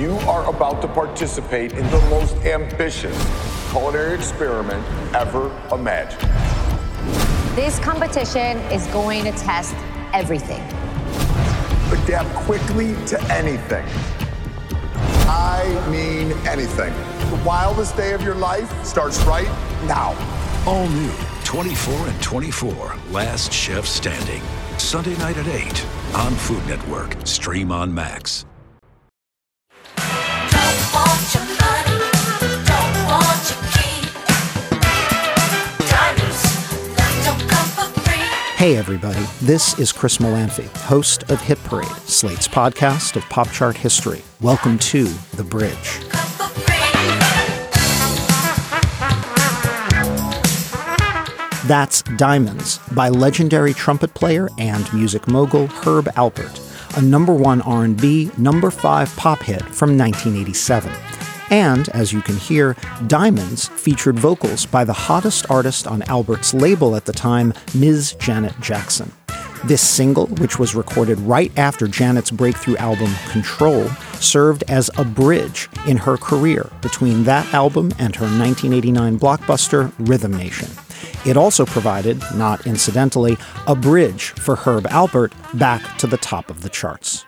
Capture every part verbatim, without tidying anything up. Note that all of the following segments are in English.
You are about to participate in the most ambitious culinary experiment ever imagined. This competition is going to test everything. Adapt quickly to anything. I mean anything. The wildest day of your life starts right now. All new twenty-four and twenty-four, Last Chef Standing. Sunday night at eight on Food Network. Stream on Max. Don't want your money, don't want your key. Diamonds, love don't come for free. Hey everybody, this is Chris Molanphy, host of Hit Parade, Slate's podcast of pop chart history. Welcome to The Bridge. That's Diamonds by legendary trumpet player and music mogul Herb Alpert, a number one R and B, number five pop hit from nineteen eighty-seven. And, as you can hear, Diamonds featured vocals by the hottest artist on Albert's label at the time, Miz Janet Jackson. This single, which was recorded right after Janet's breakthrough album Control, served as a bridge in her career between that album and her nineteen eighty-nine blockbuster Rhythm Nation. It also provided, not incidentally, a bridge for Herb Alpert back to the top of the charts.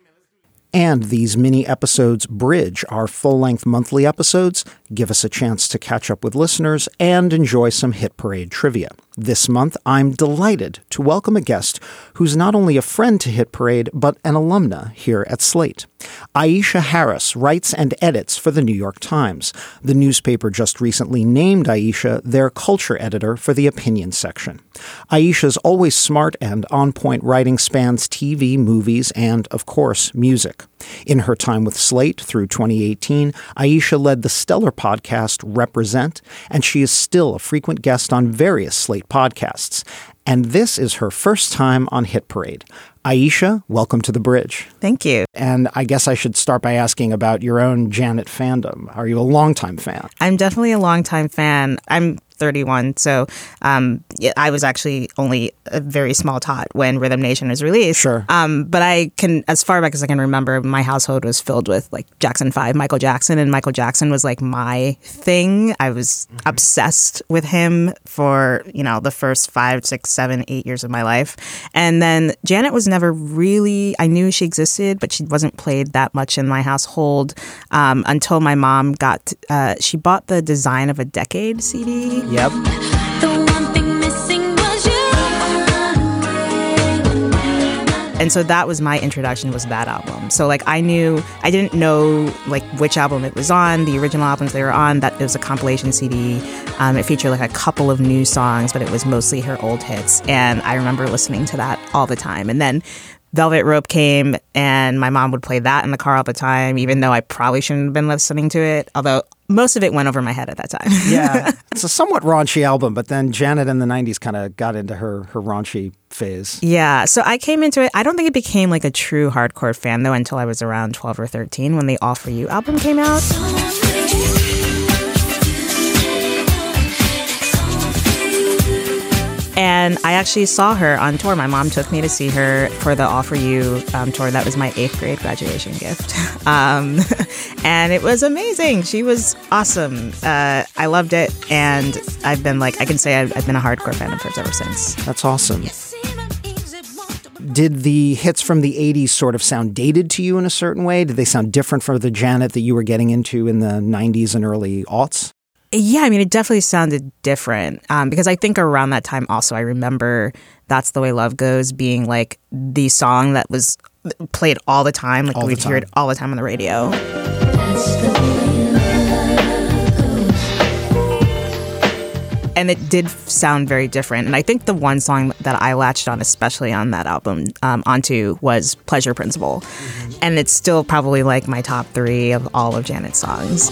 And these mini episodes bridge our full-length monthly episodes, give us a chance to catch up with listeners, and enjoy some Hit Parade trivia. This month, I'm delighted to welcome a guest who's not only a friend to Hit Parade, but an alumna here at Slate. Aisha Harris writes and edits for the New York Times. The newspaper just recently named Aisha their culture editor for the opinion section. Aisha's always smart and on-point writing spans T V, movies, and, of course, music. In her time with Slate through twenty eighteen, Aisha led the stellar podcast Represent, and she is still a frequent guest on various Slate podcasts. And this is her first time on Hit Parade. Aisha, welcome to The Bridge. Thank you. And I guess I should start by asking about your own Janet fandom. Are you a longtime fan? I'm definitely a longtime fan. I'm thirty-one, so um, I was actually only a very small tot when Rhythm Nation was released. Sure. Um, but I can, as far back as I can remember, my household was filled with like Jackson five, Michael Jackson, and Michael Jackson was like my thing. I was mm-hmm. obsessed with him for, you know, the first five, six, seven, eight years of my life. And then Janet was never really, I knew she existed, but she wasn't played that much in my household um, until my mom got, uh, she bought the Design of a Decade C D. Yep. The one thing missing was you. And so that was my introduction, was that album. So like I knew, I didn't know like which album it was on, the original albums they were on, that it was a compilation C D. Um, it featured like a couple of new songs, but it was mostly her old hits. And I remember listening to that all the time. And then Velvet Rope came, and my mom would play that in the car all the time, even though I probably shouldn't have been listening to it, although most of it went over my head at that time. Yeah, it's a somewhat raunchy album, but then Janet in the nineties kind of got into her, her raunchy phase. Yeah, so I came into it, I don't think it became like a true hardcore fan, though, until I was around twelve or thirteen when the All For You album came out. And I actually saw her on tour. My mom took me to see her for the All For You um, tour. That was my eighth grade graduation gift. Um, and it was amazing. She was awesome. Uh, I loved it. And I've been like, I can say I've, I've been a hardcore fan of hers ever since. That's awesome. Did the hits from the eighties sort of sound dated to you in a certain way? Did they sound different from the Janet that you were getting into in the nineties and early aughts? Yeah, I mean, it definitely sounded different um, because I think around that time also I remember That's the Way Love Goes being like the song that was played all the time. Like all we'd hear it all the time on the radio. And it did sound very different. And I think the one song that I latched on, especially on that album, um, onto was Pleasure Principle. Mm-hmm. And it's still probably like my top three of all of Janet's songs.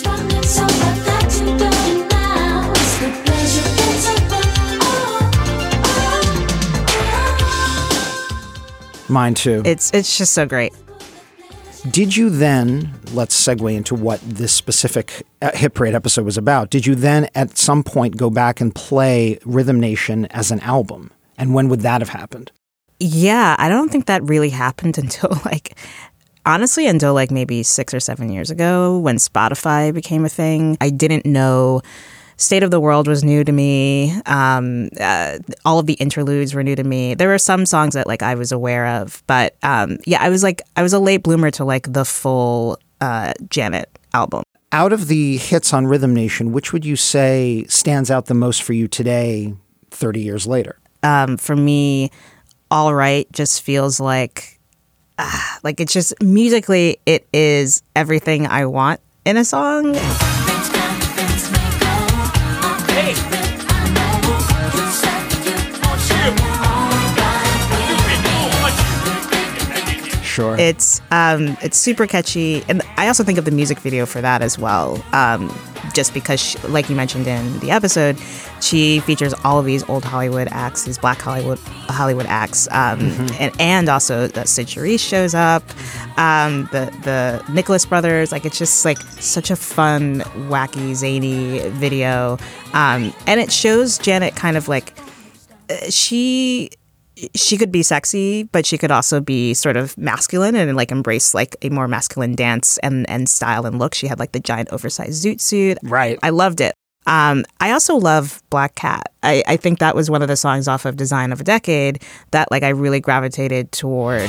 Mine too. It's it's just so great. Did you then, let's segue into what this specific Hit Parade episode was about, did you then at some point go back and play Rhythm Nation as an album? And when would that have happened? Yeah, I don't think that really happened until like honestly, until like maybe six or seven years ago when Spotify became a thing, I didn't know. State of the World was new to me. Um, uh, all of the interludes were new to me. There were some songs that like I was aware of, but um, yeah, I was like I was a late bloomer to like the full uh, Janet album. Out of the hits on Rhythm Nation, which would you say stands out the most for you today, thirty years later? Um, for me, All Right just feels like uh, like it's just musically it is everything I want in a song. Sure. It's um, it's super catchy, and I also think of the music video for that as well. Um, just because, she, like you mentioned in the episode, she features all of these old Hollywood acts, these Black Hollywood Hollywood acts, um, mm-hmm. and and also the Sid Charisse shows up, um, the the Nicholas brothers. Like it's just like such a fun, wacky, zany video, um, and it shows Janet kind of like she. She could be sexy, but she could also be sort of masculine and like embrace like a more masculine dance and, and style and look. She had like the giant oversized zoot suit. Right. I loved it. Um, I also love Black Cat. I, I think that was one of the songs off of Design of a Decade that like I really gravitated toward.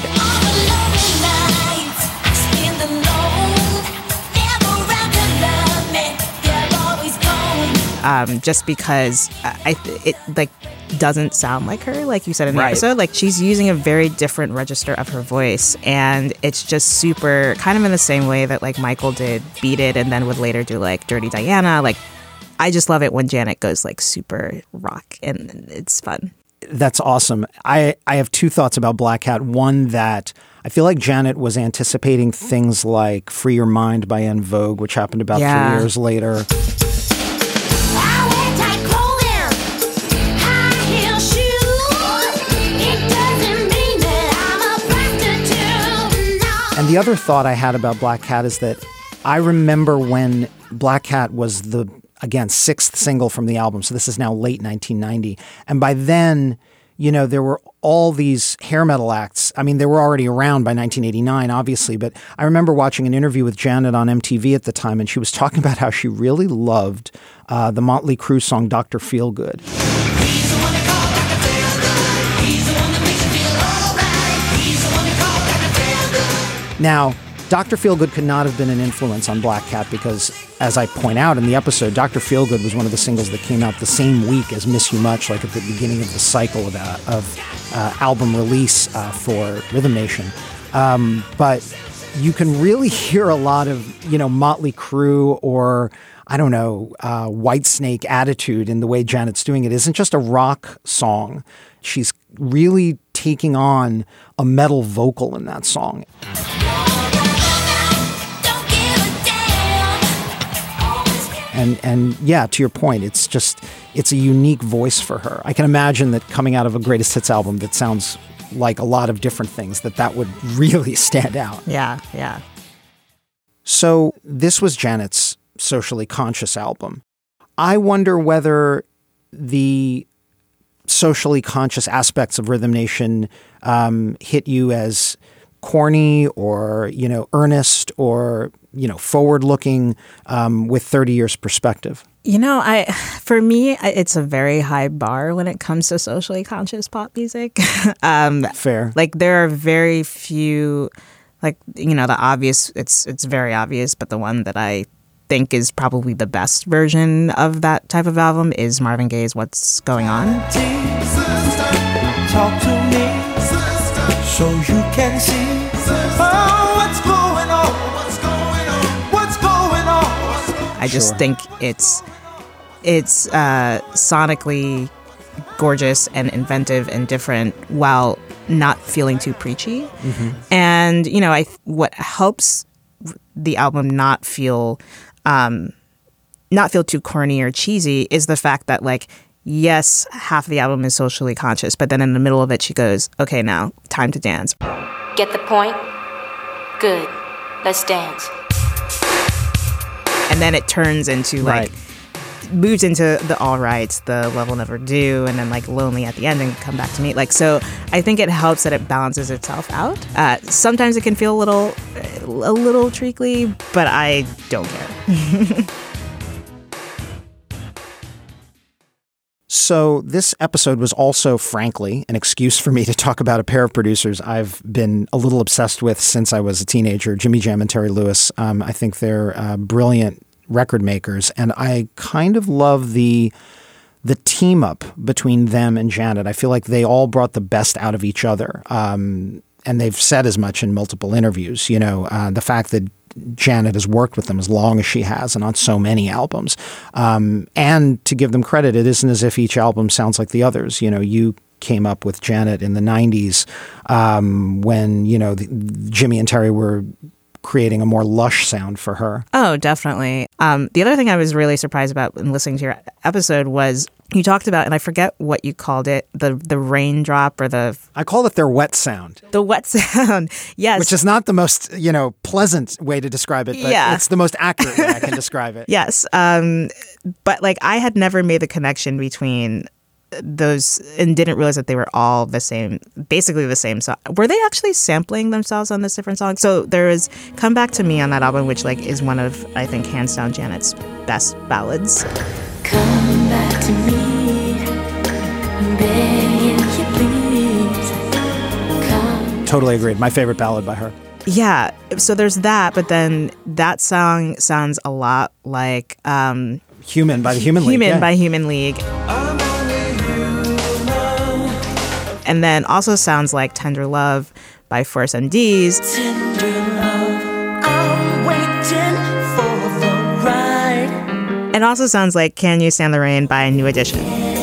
Um, just because I it like doesn't sound like her, like you said in the right. episode. Like she's using a very different register of her voice, and it's just super kind of in the same way that like Michael did Beat It, and then would later do like Dirty Diana. Like I just love it when Janet goes like super rock, and it's fun. That's awesome. I I have two thoughts about Black Cat. One, that I feel like Janet was anticipating things like Free Your Mind by En Vogue, which happened about yeah. three years later. And the other thought I had about Black Cat is that I remember when Black Cat was the, again, sixth single from the album. So this is now late nineteen ninety. And by then, you know, there were all these hair metal acts. I mean, they were already around by nineteen eighty-nine, obviously. But I remember watching an interview with Janet on M T V at the time, and she was talking about how she really loved uh, the Motley Crue song Doctor Feelgood. Now, Doctor Feelgood could not have been an influence on Black Cat because, as I point out in the episode, Doctor Feelgood was one of the singles that came out the same week as Miss You Much, like at the beginning of the cycle of, uh, of uh, album release uh, for Rhythm Nation. Um, but you can really hear a lot of, you know, Motley Crue or, I don't know, uh, Whitesnake attitude in the way Janet's doing it. It isn't just a rock song. She's really taking on a metal vocal in that song. And and yeah, to your point, it's just, it's a unique voice for her. I can imagine that coming out of a greatest hits album that sounds like a lot of different things, that that would really stand out. Yeah, yeah. So this was Janet's socially conscious album. I wonder whether the socially conscious aspects of Rhythm Nation um, hit you as corny or, you know, earnest or, you know, forward-looking um, with thirty years perspective? You know, I for me, it's a very high bar when it comes to socially conscious pop music. um, Fair. Like there are very few, like, you know, the obvious, it's it's very obvious, but the one that I think is probably the best version of that type of album is Marvin Gaye's What's Going On. Sister, talk to me, sister, so you can see oh, what's going on. I just Sure. think it's it's uh, sonically gorgeous and inventive and different while not feeling too preachy. Mm-hmm. And, you know, I what helps the album not feel um, not feel too corny or cheesy is the fact that, like, yes, half of the album is socially conscious, but then in the middle of it she goes, okay, now time to dance. Get the point? Good. Let's dance. And then it turns into like, Right. moves into the All Right, the Love Will Never Do, and then like Lonely at the end and Come Back to Me. Like, so I think it helps that it balances itself out. Uh, sometimes it can feel a little a little treacly, but I don't care. So this episode was also, frankly, an excuse for me to talk about a pair of producers I've been a little obsessed with since I was a teenager, Jimmy Jam and Terry Lewis. Um, I think they're uh, brilliant record makers, and I kind of love the the team up between them and Janet. I feel like they all brought the best out of each other, um, and they've said as much in multiple interviews. You know, uh, the fact that Janet has worked with them as long as she has and on so many albums. Um, and to give them credit, it isn't as if each album sounds like the others. You know, you came up with Janet in the nineties um, when, you know, the, Jimmy and Terry were creating a more lush sound for her. Oh, definitely. Um, the other thing I was really surprised about in listening to your episode was you talked about, and I forget what you called it, the the raindrop or the... I call it their wet sound. The wet sound, yes. Which is not the most, you know, pleasant way to describe it, but yeah. It's the most accurate way I can describe it. Yes. Um, but like I had never made the connection between those and didn't realize that they were all the same, basically the same song. Were they actually sampling themselves on this different song? So there is Come Back to Me on that album, which like is one of, I think, hands down Janet's best ballads. Come back to me, begging you please. Come. Totally agreed. My favorite ballad by her. Yeah. So there's that, but then that song sounds a lot like um, Human by the Human League. Human yeah. by Human League. And then also sounds like Tender Love by Force M Ds. Tender love, I'm waiting for the ride. And also sounds like Can You Stand the Rain by New Edition.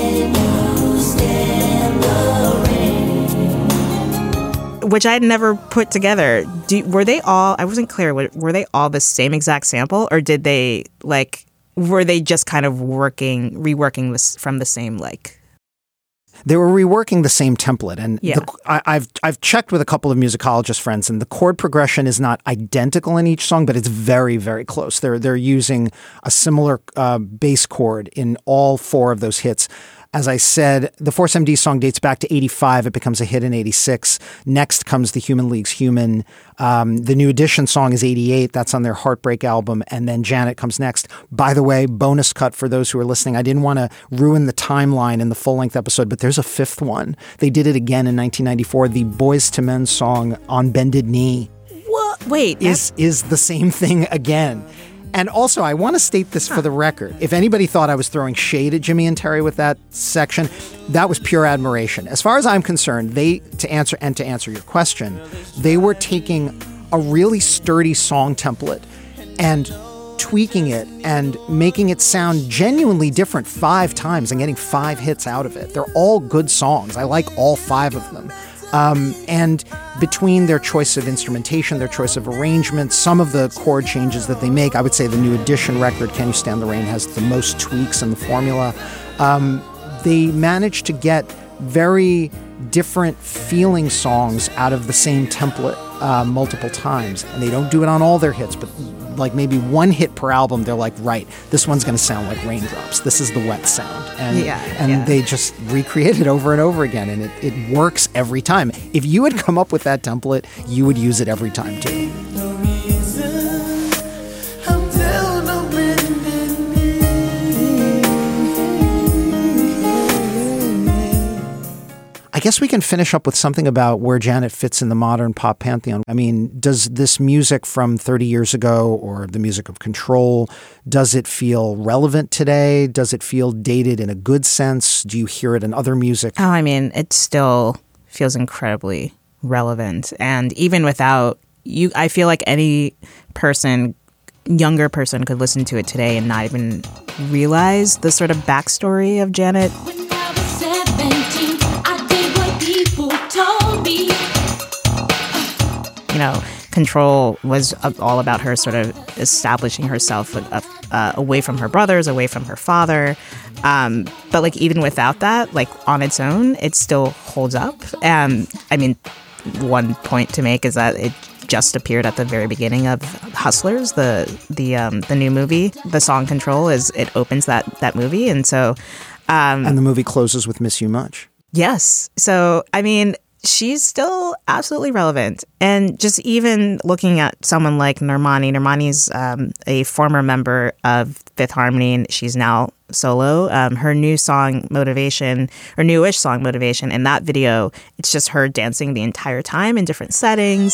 Which I had never put together. Do, were they all, I wasn't clear, were, were they all the same exact sample? Or did they, like, were they just kind of working, reworking this from the same, like... They were reworking the same template, and yeah. the, I, I've I've checked with a couple of musicologist friends, and the chord progression is not identical in each song, but it's very very close. They're they're using a similar uh, bass chord in all four of those hits. As I said, the Force M D song dates back to eighty-five. It becomes a hit in eighty-six. Next comes the Human League's Human. Um, the New Edition song is eighty-eight. That's on their Heartbreak album. And then Janet comes next. By the way, bonus cut for those who are listening. I didn't want to ruin the timeline in the full-length episode, but there's a fifth one. They did it again in nineteen ninety-four. The Boyz two Men song On Bended Knee. What? Wait. Is, is the same thing again. And also, I want to state this for the record. If anybody thought I was throwing shade at Jimmy and Terry with that section, that was pure admiration. As far as I'm concerned, they, to answer and to answer your question, they were taking a really sturdy song template and tweaking it and making it sound genuinely different five times and getting five hits out of it. They're all good songs. I like all five of them. Um, and between their choice of instrumentation, their choice of arrangement, some of the chord changes that they make, I would say the New Edition record, Can You Stand the Rain, has the most tweaks in the formula. Um, they managed to get very different feeling songs out of the same template uh, multiple times. And they don't do it on all their hits, but like maybe one hit per album, they're like, right, this one's going to sound like Raindrops. This is the wet sound. And, yeah, and yeah. they just recreate it over and over again, and it, it works every time. If you had come up with that template, you would use it every time too. No reason, I'm down on bended knee. I guess we can finish up with something about where Janet fits in the modern pop pantheon. I mean, does this music from thirty years ago, or the music of Control, does it feel relevant today? Does it feel dated in a good sense? Do you hear it in other music? Oh, I mean, it still feels incredibly relevant. And even without you, I feel like any person, younger person, could listen to it today and not even realize the sort of backstory of Janet. When I was seventeen, I did what people told me. You know, Control was all about her sort of establishing herself uh, uh, away from her brothers, away from her father. Um, but like even without that, like on its own, it still holds up. And I mean, one point to make is that it just appeared at the very beginning of Hustlers, the the um, the new movie. The song Control is it opens that that movie, and so Um, and the movie closes with Miss You Much. Yes. So, I mean, she's still absolutely relevant. And just even looking at someone like Normani, Normani's um, a former member of Fifth Harmony, and she's now solo. Um, her new song, Motivation, or newish song, Motivation, in that video, it's just her dancing the entire time in different settings.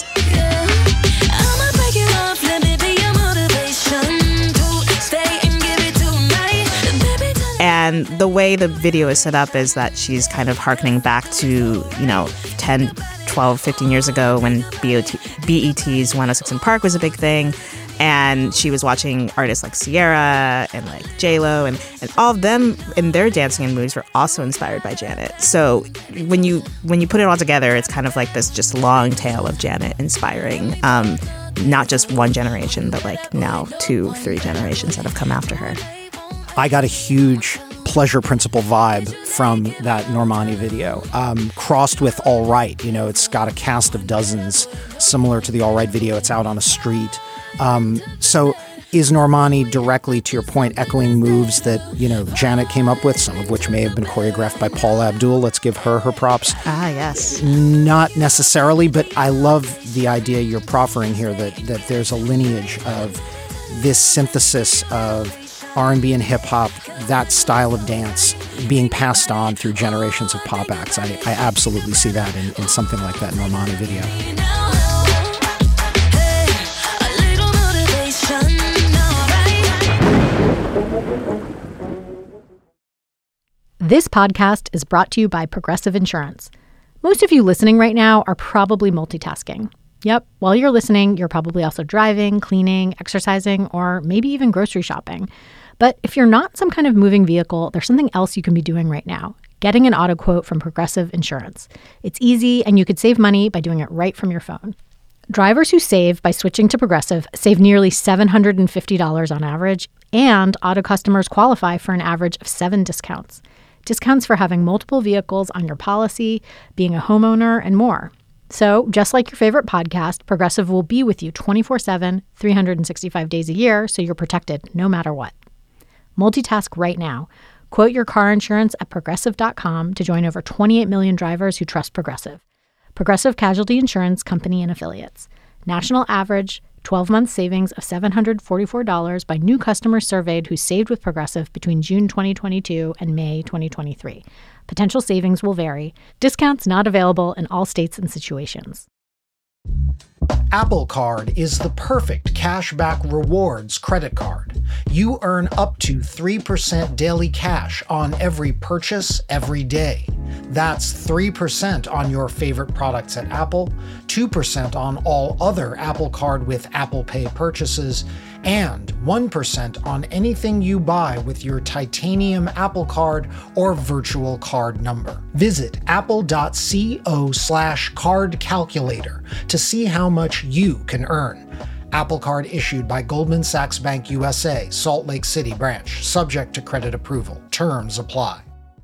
And the way the video is set up is that she's kind of hearkening back to, you know, ten, twelve, fifteen years ago when B E T's one oh six in Park was a big thing. And she was watching artists like Sierra and like J-Lo, and, and all of them in their dancing and moves were also inspired by Janet. So when you when you put it all together, it's kind of like this just long tale of Janet inspiring um, not just one generation, but like now two, three generations that have come after her. I got a huge Pleasure Principle vibe from that Normani video, um, crossed with All Right. You know, it's got a cast of dozens, similar to the All Right video. It's out on a street. Um, so is Normani, directly to your point, echoing moves that, you know, Janet came up with, some of which may have been choreographed by Paula Abdul? Let's give her her props. Ah, yes. Not necessarily, but I love the idea you're proffering here that, that there's a lineage of this synthesis of R and B and hip hop, that style of dance being passed on through generations of pop acts. I, I absolutely see that in, in something like that Normani video. This podcast is brought to you by Progressive Insurance. Most of you listening right now are probably multitasking. Yep, while you're listening, you're probably also driving, cleaning, exercising, or maybe even grocery shopping. But if you're not some kind of moving vehicle, there's something else you can be doing right now, getting an auto quote from Progressive Insurance. It's easy, and you could save money by doing it right from your phone. Drivers who save by switching to Progressive save nearly seven hundred fifty dollars on average, and auto customers qualify for an average of seven discounts. Discounts for having multiple vehicles on your policy, being a homeowner, and more. So, just like your favorite podcast, Progressive will be with you twenty-four seven, three hundred sixty-five days a year, so you're protected no matter what. Multitask right now. Quote your car insurance at Progressive dot com to join over twenty-eight million drivers who trust Progressive. Progressive Casualty Insurance Company and Affiliates. National average twelve-month savings of seven hundred forty-four dollars by new customers surveyed who saved with Progressive between June twenty twenty-two and May twenty twenty-three. Potential savings will vary. Discounts not available in all states and situations. Apple Card is the perfect cashback rewards credit card. You earn up to three percent daily cash on every purchase every day. That's three percent on your favorite products at Apple, two percent on all other Apple Card with Apple Pay purchases, and one percent on anything you buy with your titanium Apple Card or virtual card number. Visit apple.co slash card calculator to see how much you can earn. Apple Card issued by Goldman Sachs Bank U S A, Salt Lake City branch, subject to credit approval. Terms apply.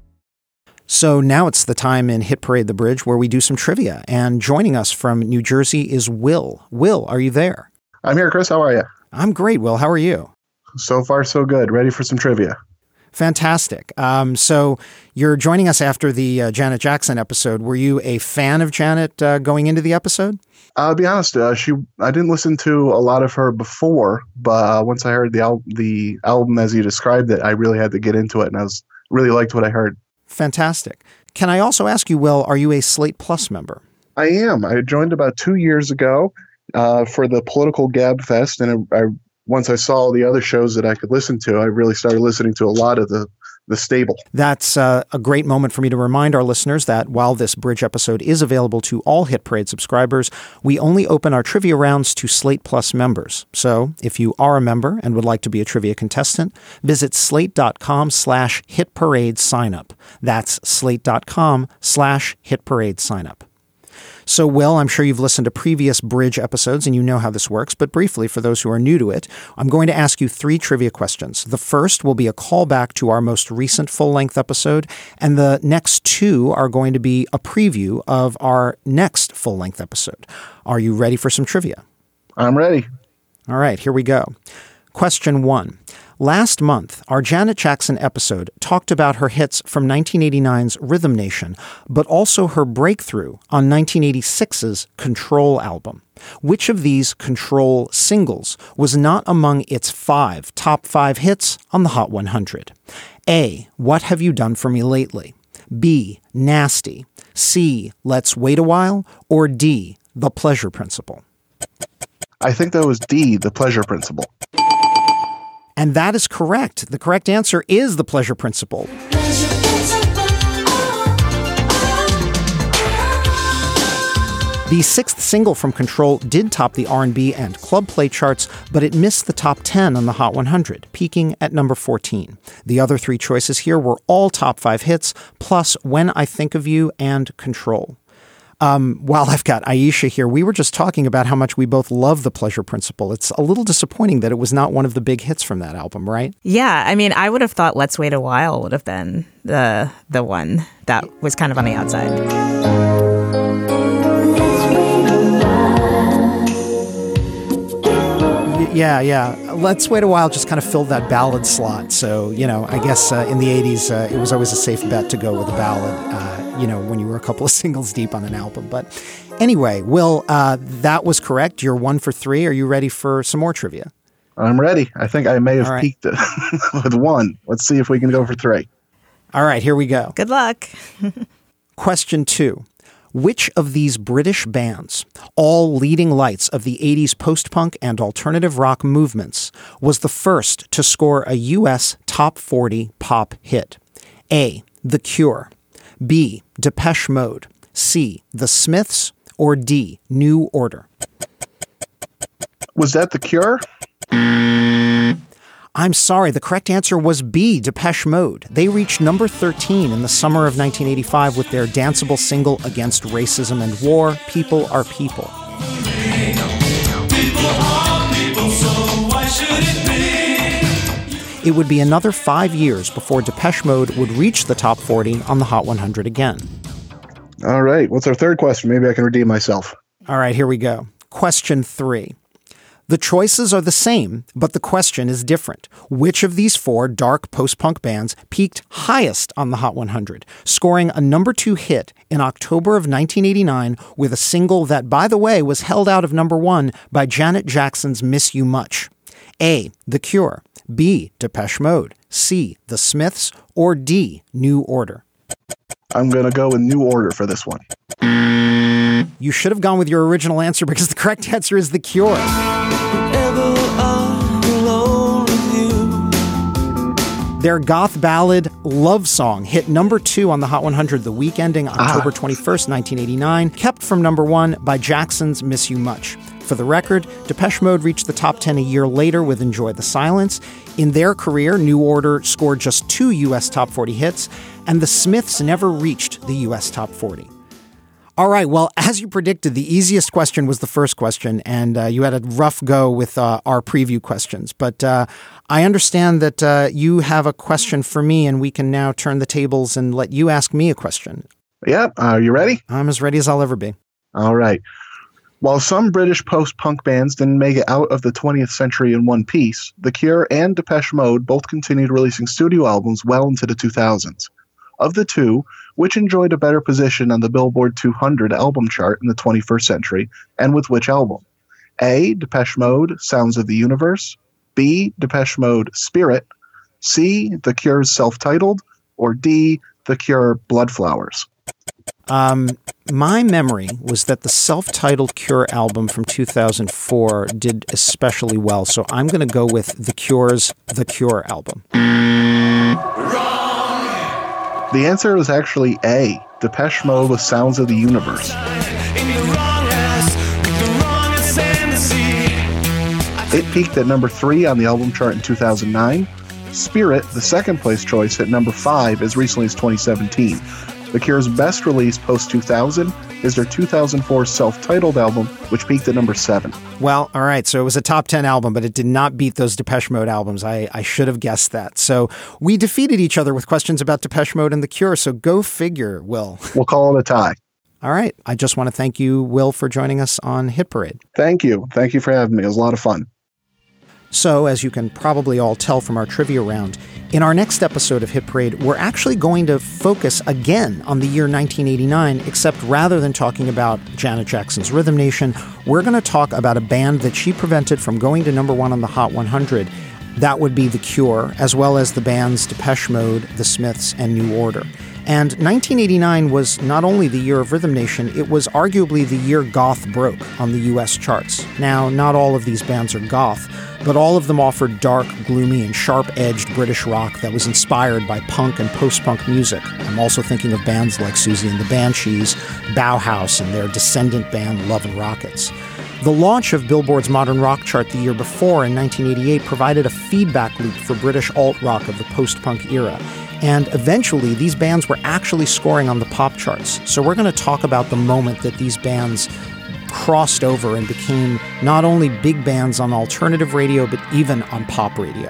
So now it's the time in Hit Parade the Bridge where we do some trivia. And joining us from New Jersey is Will. Will, are you there? I'm here, Chris. How are you? I'm great, Will. How are you? So far, so good. Ready for some trivia. Fantastic. Um, so you're joining us after the uh, Janet Jackson episode. Were you a fan of Janet uh, going into the episode? I'll be honest. Uh, she, I didn't listen to a lot of her before, but uh, once I heard the, al- the album as you described it, I really had to get into it, and I was really liked what I heard. Fantastic. Can I also ask you, Will, are you a Slate Plus member? I am. I joined about two years ago uh, for the Political Gab Fest, and I, I once I saw the other shows that I could listen to, I really started listening to a lot of the, the stable. That's uh, a great moment for me to remind our listeners that while this Bridge episode is available to all Hit Parade subscribers, we only open our trivia rounds to Slate Plus members. So if you are a member and would like to be a trivia contestant, visit slate.com slash hit parade sign up. That's slate.com slash hit parade sign up. So, Will, I'm sure you've listened to previous Bridge episodes and you know how this works, but briefly, for those who are new to it, I'm going to ask you three trivia questions. The first will be a callback to our most recent full-length episode, and the next two are going to be a preview of our next full-length episode. Are you ready for some trivia? I'm ready. All right, here we go. Question one. Last month, our Janet Jackson episode talked about her hits from nineteen eighty-nine's Rhythm Nation, but also her breakthrough on nineteen eighty-six's Control album. Which of these Control singles was not among its five top five hits on the Hot one hundred? A. What Have You Done For Me Lately? B. Nasty. C. Let's Wait a While. Or D. The Pleasure Principle. I think that was D, The Pleasure Principle. And that is correct. The correct answer is The Pleasure Principle. The sixth single from Control did top the R and B and club play charts, but it missed the top ten on the Hot one hundred, peaking at number fourteen. The other three choices here were all top five hits, plus When I Think of You and Control. Um, while I've got Aisha here, we were just talking about how much we both love The Pleasure Principle. It's a little disappointing that it was not one of the big hits from that album, right? Yeah, I mean, I would have thought Let's Wait a While would have been the the one that was kind of on the outside. Yeah, yeah. Let's Wait a While just kind of filled that ballad slot. So, you know, I guess uh, in the eighties, uh, it was always a safe bet to go with a ballad, uh, you know, when you were a couple of singles deep on an album. But anyway, Will, uh, that was correct. You're one for three. Are you ready for some more trivia? I'm ready. I think I may have right. peaked it with one. Let's see if we can go for three. All right, here we go. Good luck. Question two. Which of these British bands, all leading lights of the eighties post-punk and alternative rock movements, was the first to score a U S top forty pop hit? A. The Cure. B. Depeche Mode. C. The Smiths. Or D. New Order. Was that The Cure? I'm sorry, the correct answer was B, Depeche Mode. They reached number thirteen in the summer of nineteen eighty-five with their danceable single Against Racism and War, People Are People. People are people, so why should it be? It would be another five years before Depeche Mode would reach the top forty on the Hot one hundred again. All right, what's our third question? Maybe I can redeem myself. All right, here we go. Question three. The choices are the same, but the question is different. Which of these four dark post-punk bands peaked highest on the Hot one hundred, scoring a number two hit in October of nineteen eighty-nine with a single that, by the way, was held out of number one by Janet Jackson's Miss You Much? A. The Cure. B. Depeche Mode. C. The Smiths. Or D. New Order. I'm going to go with New Order for this one. You should have gone with your original answer because the correct answer is The Cure. Their goth ballad Love Song hit number two on the Hot one hundred the week ending October twenty-first, nineteen eighty-nine, kept from number one by Jackson's Miss You Much. For the record, Depeche Mode reached the top ten a year later with Enjoy the Silence. In their career, New Order scored just two U S top forty hits, and the Smiths never reached the U S top forty. All right, well, as you predicted, the easiest question was the first question, and uh, you had a rough go with uh, our preview questions. But uh, I understand that uh, you have a question for me, and we can now turn the tables and let you ask me a question. Yeah, are you ready? I'm as ready as I'll ever be. All right. While some British post-punk bands didn't make it out of the twentieth century in one piece, The Cure and Depeche Mode both continued releasing studio albums well into the two thousands. Of the two, which enjoyed a better position on the Billboard two hundred album chart in the twenty-first century, and with which album? A. Depeche Mode, Sounds of the Universe. B. Depeche Mode, Spirit. C. The Cure's Self-Titled. Or D. The Cure, Bloodflowers. Um, my memory was that the self-titled Cure album from two thousand four did especially well, so I'm going to go with The Cure's The Cure album. The answer was actually A. Depeche Mode with Sounds of the Universe. It peaked at number three on the album chart in two thousand nine. Spirit, the second place choice, hit number five as recently as twenty seventeen. The Cure's best release post two thousand is their two thousand four self-titled album, which peaked at number seven. Well, all right, so it was a top ten album, but it did not beat those Depeche Mode albums. I, I should have guessed that. So we defeated each other with questions about Depeche Mode and The Cure, so go figure, Will. We'll call it a tie. All right, I just want to thank you, Will, for joining us on Hit Parade. Thank you. Thank you for having me. It was a lot of fun. So, as you can probably all tell from our trivia round, in our next episode of Hit Parade, we're actually going to focus again on the year nineteen eighty-nine, except rather than talking about Janet Jackson's Rhythm Nation, we're going to talk about a band that she prevented from going to number one on the Hot one hundred. That would be The Cure, as well as the bands Depeche Mode, The Smiths, and New Order. And nineteen eighty-nine was not only the year of Rhythm Nation, it was arguably the year goth broke on the U S charts. Now, not all of these bands are goth, but all of them offered dark, gloomy, and sharp-edged British rock that was inspired by punk and post-punk music. I'm also thinking of bands like Susie and the Banshees, Bauhaus, and their descendant band Love and Rockets. The launch of Billboard's modern rock chart the year before, in nineteen eighty-eight, provided a feedback loop for British alt-rock of the post-punk era. And eventually, these bands were actually scoring on the pop charts. So we're going to talk about the moment that these bands crossed over and became not only big bands on alternative radio, but even on pop radio.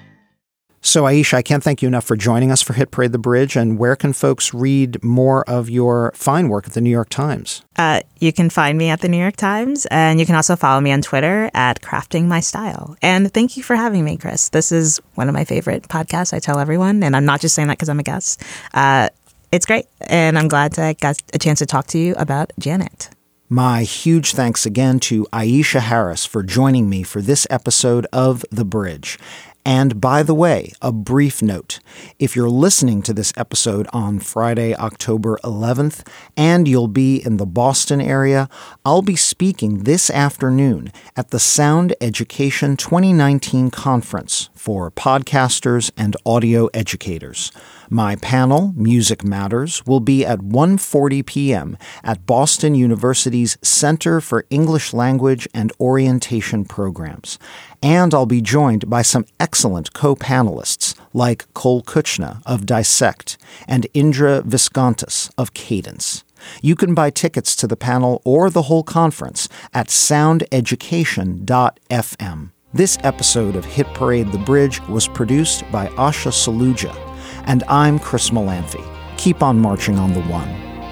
So, Aisha, I can't thank you enough for joining us for Hit Parade the Bridge. And where can folks read more of your fine work at the New York Times? Uh, you can find me at the New York Times, and you can also follow me on Twitter at Crafting My Style. And thank you for having me, Chris. This is one of my favorite podcasts. I tell everyone, and I'm not just saying that because I'm a guest. Uh, it's great, and I'm glad I got a chance to talk to you about Janet. My huge thanks again to Aisha Harris for joining me for this episode of The Bridge. And by the way, a brief note. If you're listening to this episode on Friday, October eleventh, and you'll be in the Boston area, I'll be speaking this afternoon at the Sound Education twenty nineteen conference for podcasters and audio educators. My panel, Music Matters, will be at one forty p.m. at Boston University's Center for English Language and Orientation Programs. And I'll be joined by some excellent co-panelists like Cole Kuchna of Dissect and Indra Viscontas of Cadence. You can buy tickets to the panel or the whole conference at sound education dot f m. This episode of Hit Parade the Bridge was produced by Asha Saluja. And I'm Chris Molanphy. Keep on marching on the one.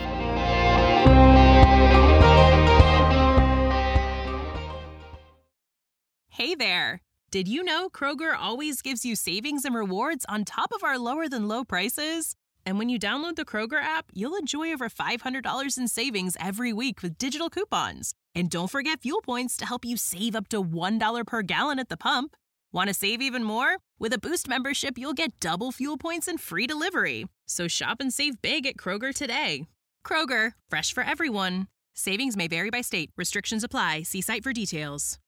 Hey there! Did you know Kroger always gives you savings and rewards on top of our lower-than-low prices? And when you download the Kroger app, you'll enjoy over five hundred dollars in savings every week with digital coupons. And don't forget fuel points to help you save up to one dollar per gallon at the pump. Want to save even more? With a Boost membership, you'll get double fuel points and free delivery. So shop and save big at Kroger today. Kroger, fresh for everyone. Savings may vary by state. Restrictions apply. See site for details.